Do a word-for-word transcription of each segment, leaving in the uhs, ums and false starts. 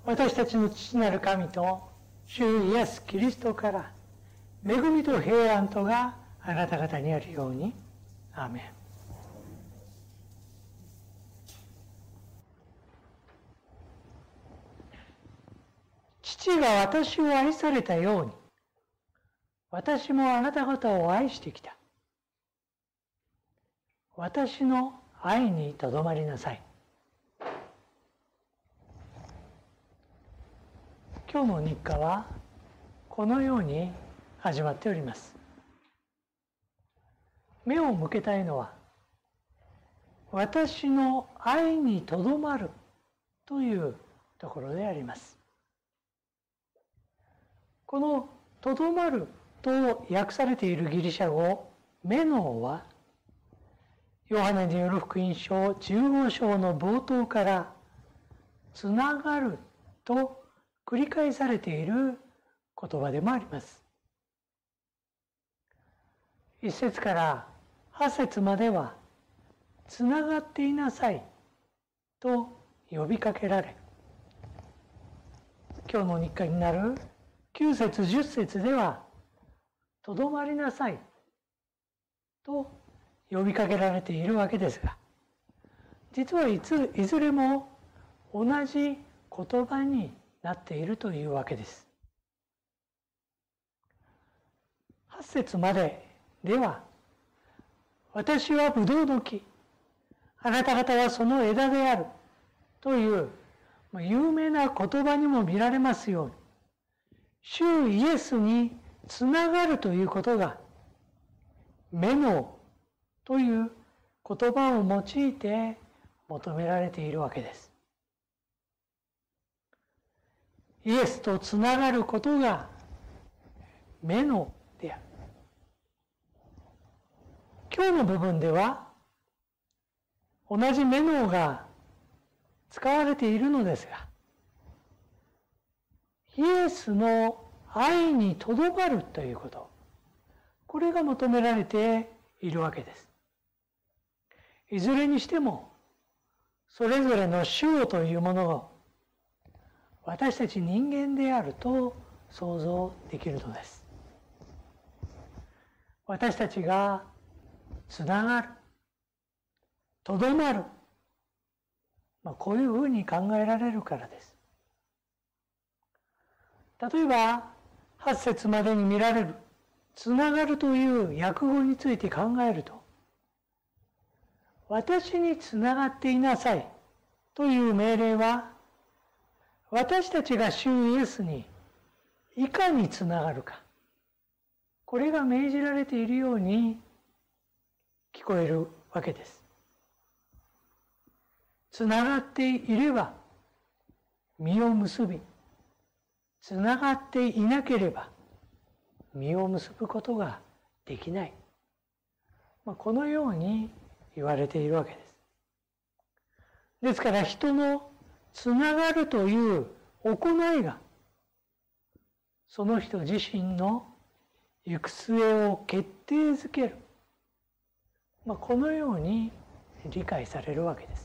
私たちの父なる神と主イエス・キリストから恵みと平安とがあなた方にあるように。アーメン。父が私を愛されたように、私もあなた方を愛してきた。私の愛にとどまりなさい。今日の日課はこのように始まっております。目を向けたいのは、私の愛にとどまるというところであります。このとどまると訳されているギリシャ語メノは、ヨハネによる福音書じゅうご章の冒頭からつながると繰り返されている言葉でもあります。一節から八節まではつながっていなさいと呼びかけられ、今日の日課になるきゅう節じゅっ節ではとどまりなさいと呼びかけられているわけですが、実はいついずれも同じ言葉になっているというわけです。はち節まででは、私はブドウの木、あなた方はその枝であるという有名な言葉にも見られますように、主イエスにつながるということがメノという言葉を用いて求められているわけです。イエスとつながることがメノである。今日の部分では同じメノが使われているのですが、イエスの愛にとどまるということ、これが求められているわけです。いずれにしても、それぞれの主というものを私たち人間であると想像できるのです。私たちがつながる、とどまる、まあ、こういうふうに考えられるからです。例えば、はち節までに見られるつながるという訳語について考えると、私につながっていなさいという命令は、私たちが主イエスにいかにつながるか、これが命じられているように聞こえるわけです。つながっていれば実を結び、つながっていなければ実を結ぶことができない。まあ、このように言われているわけです。ですから人のつながるという行いがその人自身の行く末を決定づける。まあ、このように理解されるわけです。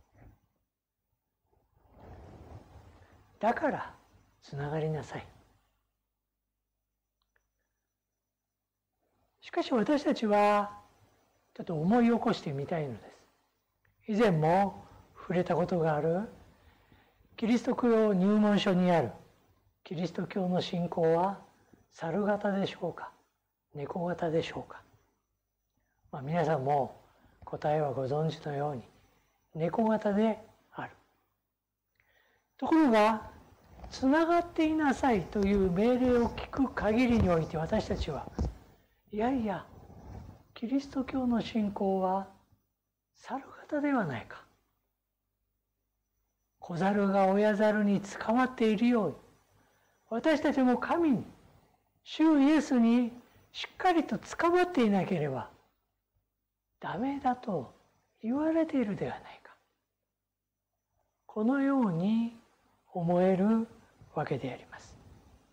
だからつながりなさい。しかし私たちはちょっと思い起こしてみたいのです。以前も触れたことがあるキリスト教入門書にあるキリスト教の信仰は猿型でしょうか、猫型でしょうか。まあ、皆さんも答えはご存知のように猫型である。ところがつながっていなさいという命令を聞く限りにおいて、私たちはいやいやキリスト教の信仰は猿型ではないか、子猿が親猿に捕まっているように、私たちも神に、主イエスにしっかりと捕まっていなければダメだと言われているではないか、このように思えるわけであります。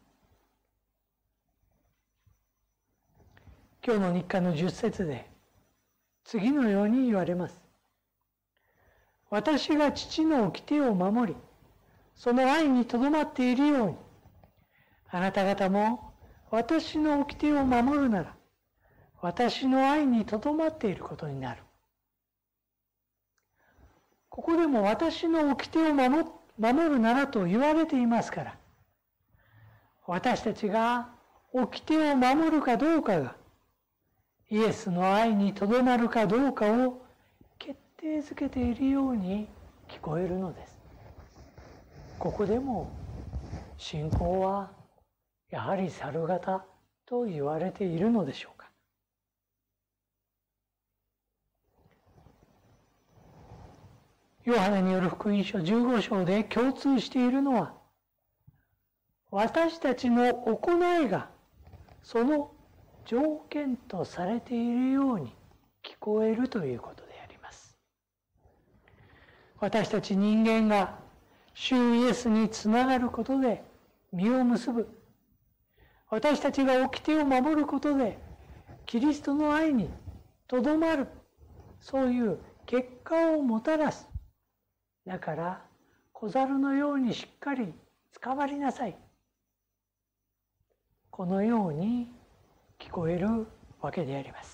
今日の日課のじゅっ節で次のように言われます。私が父の掟を守り、 その愛にとどまっているように、あなた方も私の掟を守るなら、私の愛にとどまっていることになる。ここでも私の掟を守るならと言われていますから、私たちが掟を守るかどうかが、イエスの愛にとどまるかどうかを決定づけているように聞こえるのです。ここでも信仰はやはり猿型と言われているのでしょうか。ヨハネによる福音書じゅうご章で共通しているのは、私たちの行いがその条件とされているように聞こえるということであります。私たち人間が主イエスにつながることで実を結ぶ。私たちが掟を守ることでキリストの愛にとどまる。そういう結果をもたらす。だから小猿のようにしっかり捕まりなさい。このように聞こえるわけであります。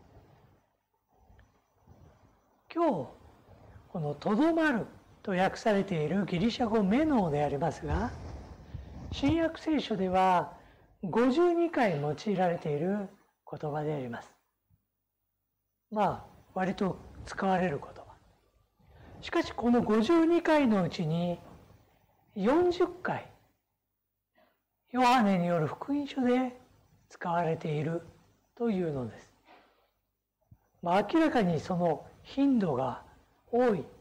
今日このとどまると訳されているギリシャ語メノーでありますが、新約聖書ではごじゅうにかい用いられている言葉であります。まあ割と使われる言葉。しかしこのごじゅうにかいのうちによんじゅっかいヨハネによる福音書で使われているというのです。まあ、明らかにその頻度が多い。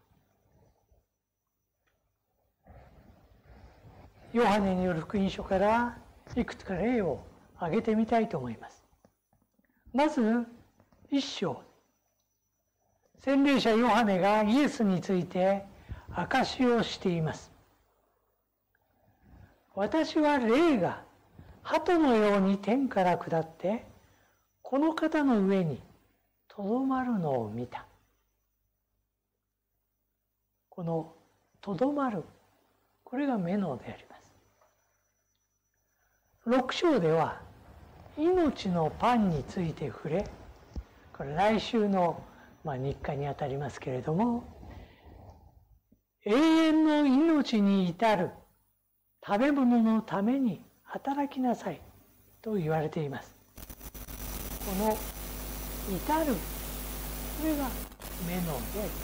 ヨハネによる福音書からいくつか例を挙げてみたいと思います。まず一章。洗礼者ヨハネがイエスについて証しをしています。私は霊が鳩のように天から下ってこの方の上にとどまるのを見た。このとどまる、これがメノであります。六章では命のパンについて触れ、これ来週のまあ日課にあたりますけれども、永遠の命に至る食べ物のために働きなさいと言われています。この至る、これがメノであります。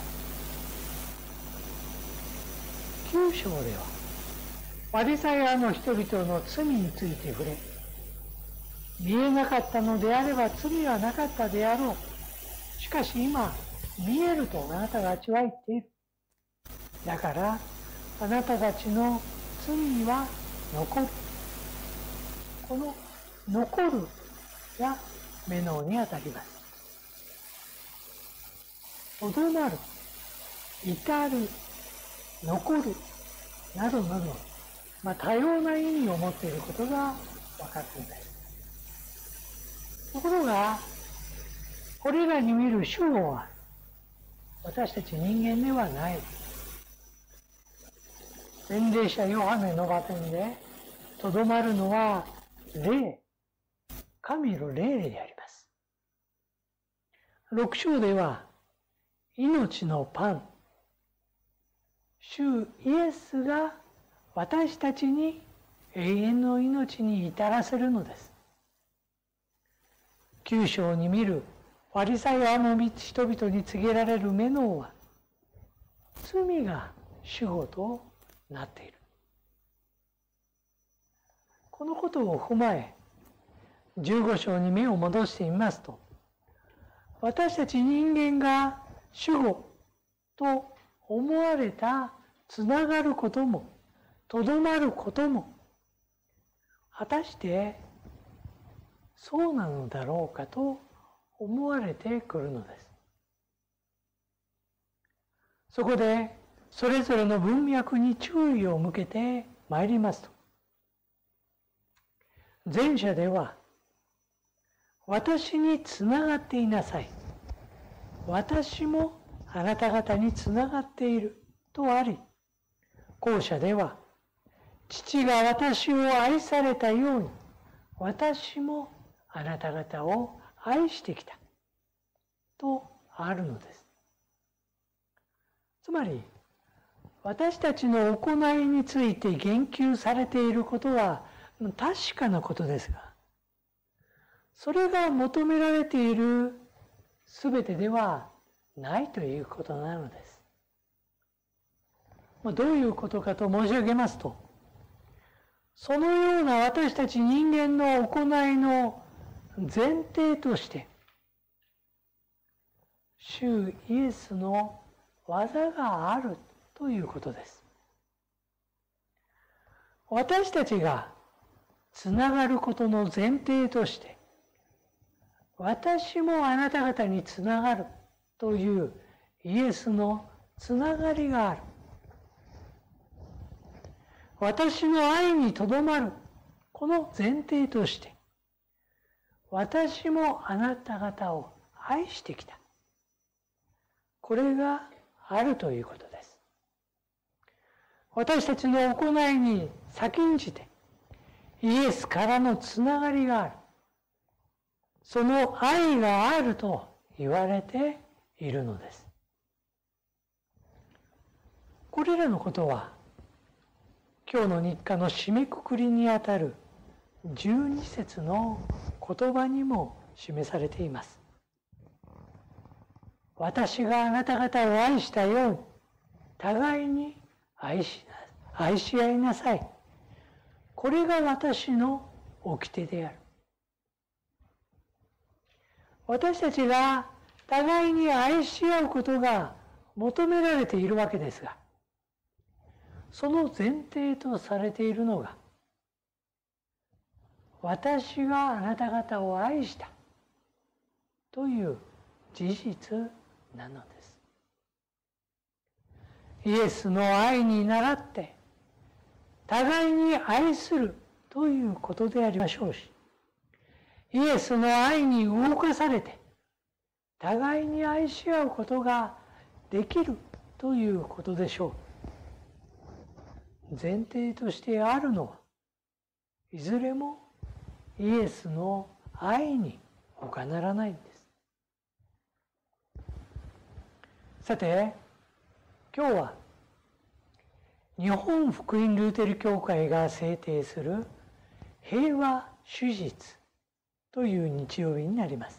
きゅう章ではパリサイ派の人々の罪について触れ、見えなかったのであれば罪はなかったであろう。しかし今見えるとあなたが味わいっている。だからあなたたちの罪は残る。この残るがメノにあたります。とどまる、至る、残るなどなど、まあ、多様な意味を持っていることが分かっています。ところがこれらに見る主語は私たち人間ではない。洗礼者ヨハネの場面でとどまるのは霊、神の霊であります。六章では命のパン、主イエスが私たちに永遠の命に至らせるのです。九章に見るファリサイ派の人々に告げられるメノーは罪が主語となっている。このことを踏まえじゅうご章に目を戻してみますと、私たち人間が主語と思われたつながることもとどまることも果たしてそうなのだろうかと思われてくるのです。そこでそれぞれの文脈に注意を向けてまいりますと、前者では私につながっていなさい、私もあなた方につながっているとあり、 後者では、父が私を愛されたように、私もあなた方を愛してきた。とあるのです。つまり、私たちの行いについて言及されていることは確かなことですが、それが求められているすべてではないということなのです。どういうことかと申し上げますと、そのような私たち人間の行いの前提として、主イエスの技があるということです。私たちがつながることの前提として、私もあなた方につながるというイエスのつながりがある。私の愛にとどまるこの前提として、私もあなた方を愛してきた。これがあるということです。私たちの行いに先んじてイエスからのつながりがある。その愛があると言われているのです。これらのことは今日の日課の締めくくりにあたるじゅうに節の言葉にも示されています。私があなた方を愛したように、互いに愛しな、愛し合いなさい。これが私の掟である。私たちが互いに愛し合うことが求められているわけですが、その前提とされているのが、私があなた方を愛したという事実なのです。イエスの愛に倣って互いに愛するということでありましょうし、イエスの愛に動かされて互いに愛し合うことができるということでしょう。前提としてあるのはいずれもイエスの愛に他ならないんです。さて、今日は日本福音ルーテル教会が制定する平和主日という日曜日になります。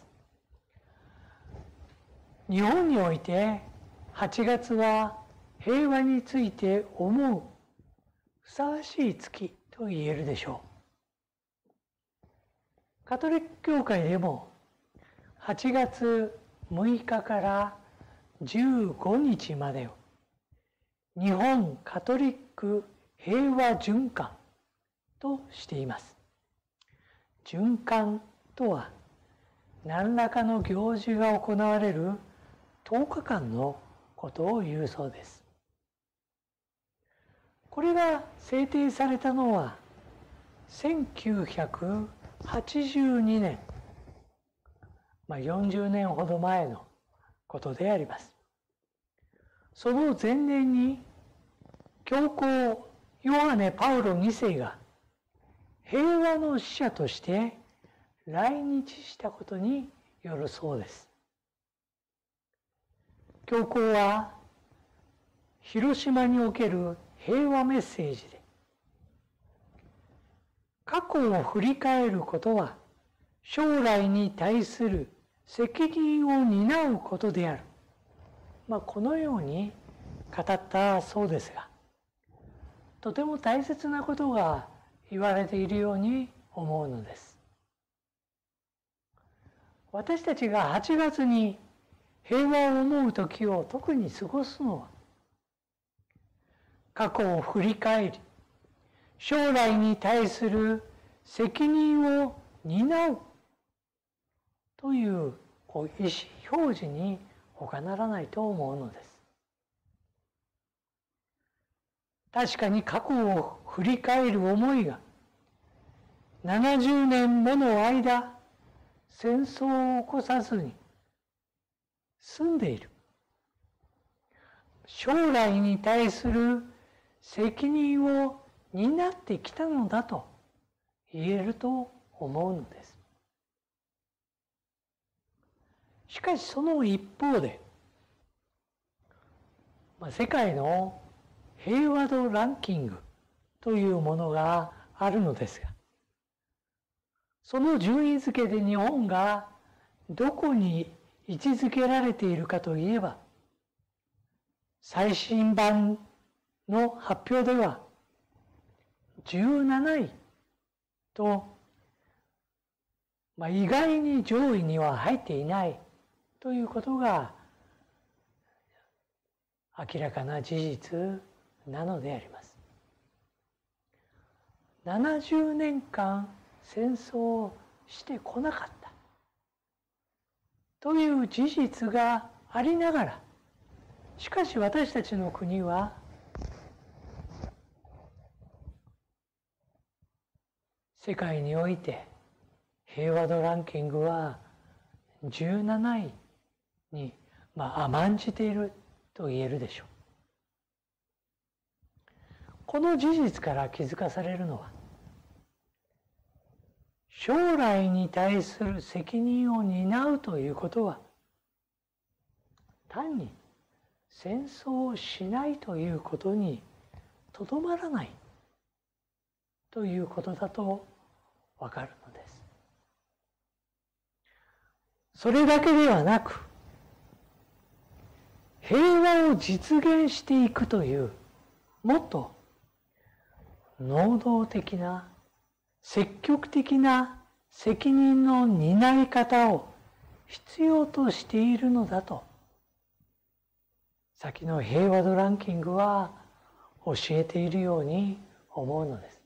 日本においてはちがつは平和について思うふさわしい月と言えるでしょう。カトリック教会でもはちがつむいかからじゅうごにちまでを日本カトリック平和循環としています。循環とは何らかの行事が行われるとおかかんのことを言うそうです。これが制定されたのはせんきゅうひゃくはちじゅうにねん、まあ、よんじゅうねんほど前のことであります。その前年に教皇ヨハネ・パウロにせいが平和の使者として来日したことによるそうです。教皇は広島における平和メッセージで、過去を振り返ることは将来に対する責任を担うことである、まあ、このように語ったそうですが、とても大切なことが言われているように思うのです。私たちがはちがつに平和を思う時を特に過ごすのは、過去を振り返り、将来に対する責任を担うというこう意思表示に他ならないと思うのです。確かに過去を振り返る思いがななじゅうねんもの間戦争を起こさずに済んでいる。将来に対する責任を担ってきたのだと言えると思うのです。しかしその一方で、まあ、世界の平和度ランキングというものがあるのですが、その順位付けで日本がどこに位置づけられているかといえば、最新版の発表ではじゅうなないと、まあ、意外に上位には入っていないということが明らかな事実なのであります。ななじゅうねんかん戦争をしてこなかったという事実がありながら、しかし私たちの国は世界において平和度ランキングはじゅうなないに、まあ、甘んじていると言えるでしょう。この事実から気づかされるのは、将来に対する責任を担うということは、単に戦争をしないということにとどまらないということだとわかるのです。それだけではなく、平和を実現していくというもっと能動的な積極的な責任の担い方を必要としているのだと、先の平和度ランキングは教えているように思うのです。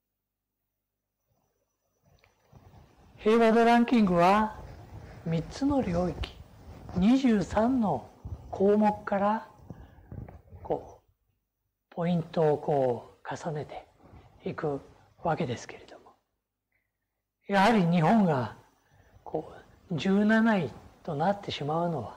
平和度ランキングはみっつの領域、にじゅうさんの項目からこうポイントをこう重ねていくわけですけれども、やはり日本がこうじゅうなないとなってしまうのは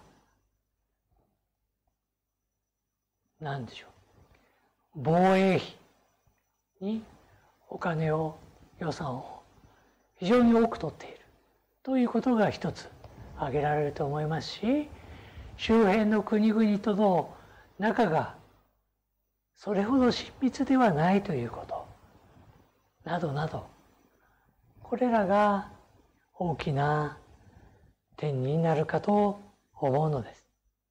何でしょう。防衛費にお金を、予算を非常に多く取っているということが一つ挙げられると思いますし、周辺の国々との仲がそれほど親密ではないということなどなど、これらが大きな点になるかと思うのです。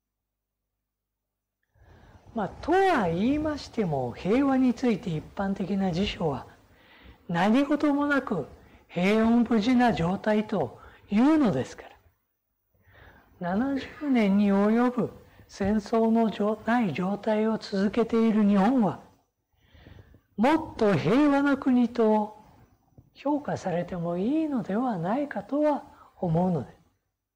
まあ、とは言いましても、平和について一般的な辞書は何事もなく平穏無事な状態というのですから、ななじゅうねんに及ぶ戦争のない状態を続けている日本は、もっと平和な国と評価されてもいいのではないかとは思うのです。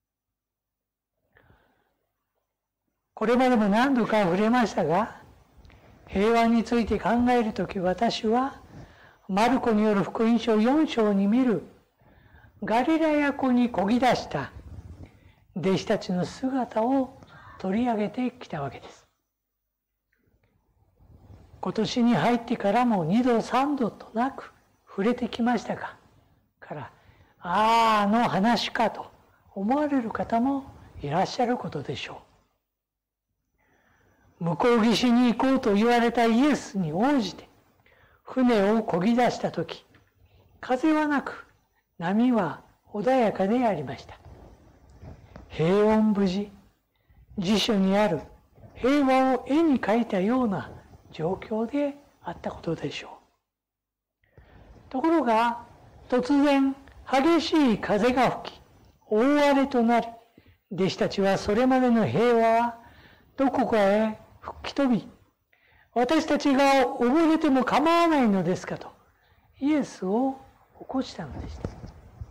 これまでも何度か触れましたが、平和について考えるとき、私はマルコによる福音書よん章に見るガリラヤ湖に漕ぎ出した弟子たちの姿を取り上げてきたわけです。今年に入ってからもにどさんどとなく触れてきましたが、からあああの話かと思われる方もいらっしゃることでしょう。向こう岸に行こうと言われたイエスに応じて船を漕ぎ出したとき、風はなく波は穏やかでありました。平穏無事、辞書にある平和を絵に描いたような状況であったことでしょう。ところが突然激しい風が吹き、大荒れとなり、弟子たちはそれまでの平和はどこかへ吹き飛び、私たちが溺れても構わないのですかとイエスを起こしたのでした。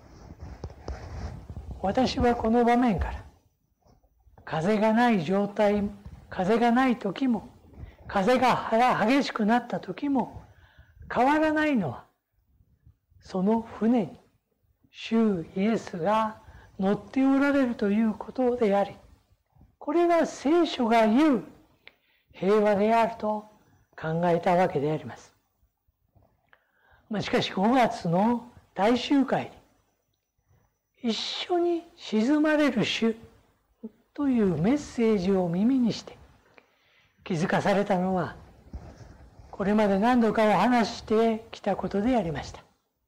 私はこの場面から、風がない状態、風がない時も、風が激しくなった時も変わらないのは、その船に主イエスが乗っておられるということであり、これが聖書が言う平和であると考えたわけであります。まあ、しかしごがつの大集会で一緒に静まれる主というメッセージを耳にして気づかされたのは、これまで何度かお話してきたことでありました。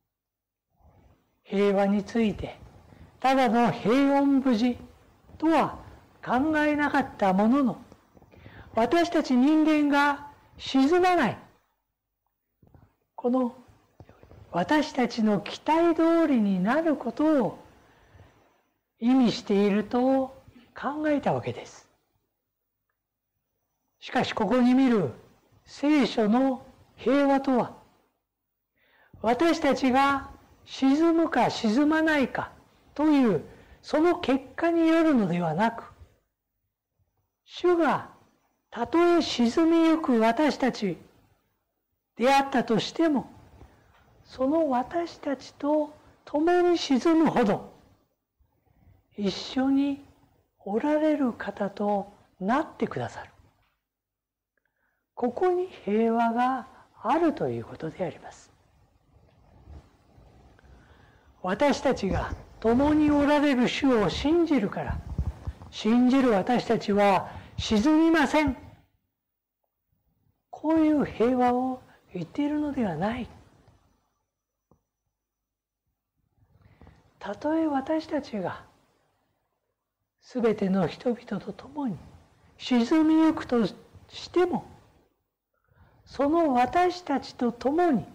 平和についてただの平穏無事とは考えなかったものの、私たち人間が沈まない、この私たちの期待通りになることを意味していると考えたわけです。しかしここに見る聖書の平和とは、私たちが沈むか沈まないかというその結果によるのではなく、主がたとえ沈みゆく私たちであったとしても、その私たちと共に沈むほど一緒におられる方となってくださる。ここに平和があるということであります。私たちが共におられる主を信じるから、信じる私たちは沈みません。こういう平和を言っているのではない。たとえ私たちがすべての人々と共に沈みゆくとしても、その私たちと共に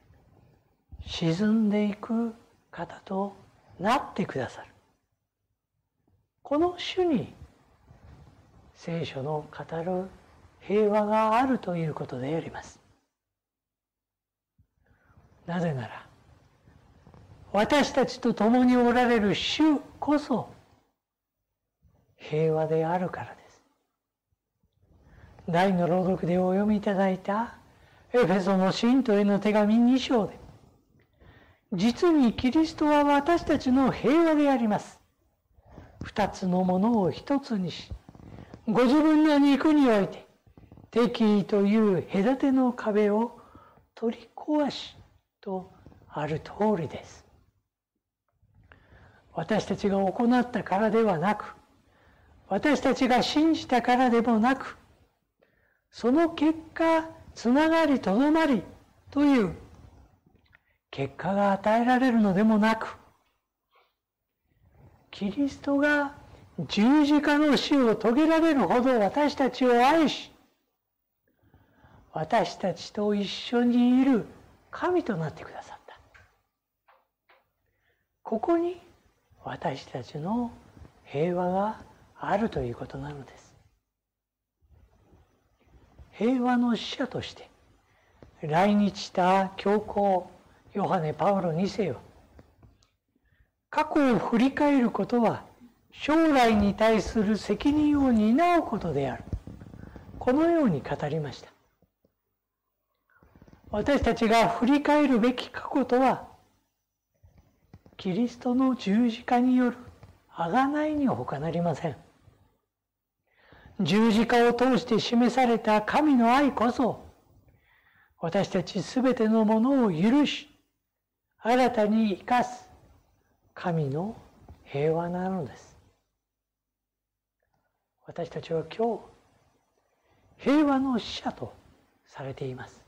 沈んでいく方となってくださる。この主に聖書の語る平和があるということであります。なぜなら、私たちと共におられる主こそ平和であるからです。第の朗読でお読みいただいたエフェソの信徒への手紙に章で、実にキリストは私たちの平和であります。二つのものを一つにし、ご自分の肉において敵意という隔ての壁を取り壊しとある通りです。私たちが行ったからではなく、私たちが信じたからでもなく、その結果、つながりとどまりという結果が与えられるのでもなく、キリストが十字架の死を遂げられるほど私たちを愛し、私たちと一緒にいる神となってくださった。ここに私たちの平和があるということなのです。平和の使者として来日した教皇ヨハネ・パウロに世は、過去を振り返ることは将来に対する責任を担うことである、このように語りました。私たちが振り返るべき過去とは、キリストの十字架による贖いに他なりません。十字架を通して示された神の愛こそ、私たちすべてのものを許し、新たに生かす神の平和なのです。私たちは今日、平和の使者とされています。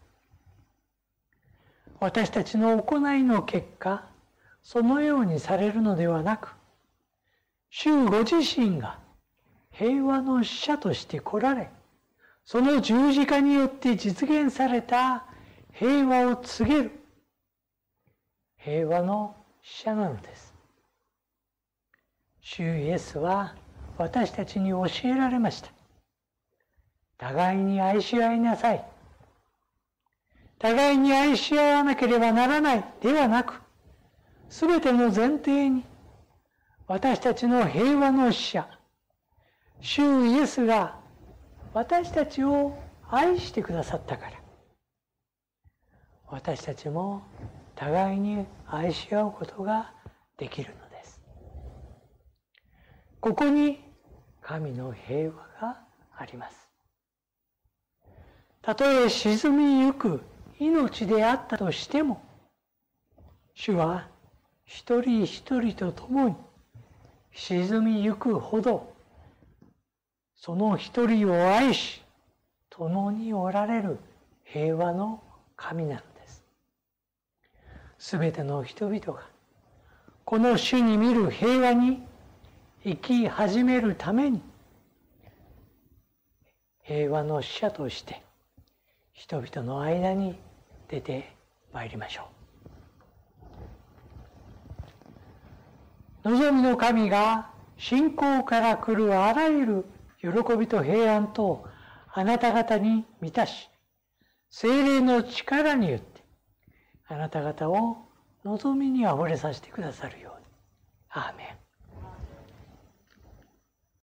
私たちの行いの結果、そのようにされるのではなく、主ご自身が平和の使者として来られ、その十字架によって実現された平和を告げる平和の使者なのです。主イエスは私たちに教えられました。互いに愛し合いなさい。互いに愛し合わなければならないではなく、すべての前提に私たちの平和の使者、主イエスが私たちを愛してくださったから、私たちも互いに愛し合うことができるのです。ここに神の平和があります。 たとえ沈みゆく命であったとしても、主は一人一人と共に沈みゆくほど、その一人を愛し、共におられる平和の神なのです。すべての人々が、この主に見る平和に生き始めるために、平和の使者として、人々の間に出てまいりましょう。望みの神が信仰から来るあらゆる喜びと平安とあなた方に満たし、聖霊の力によってあなた方を望みにあふれさせてくださるように。アーメン。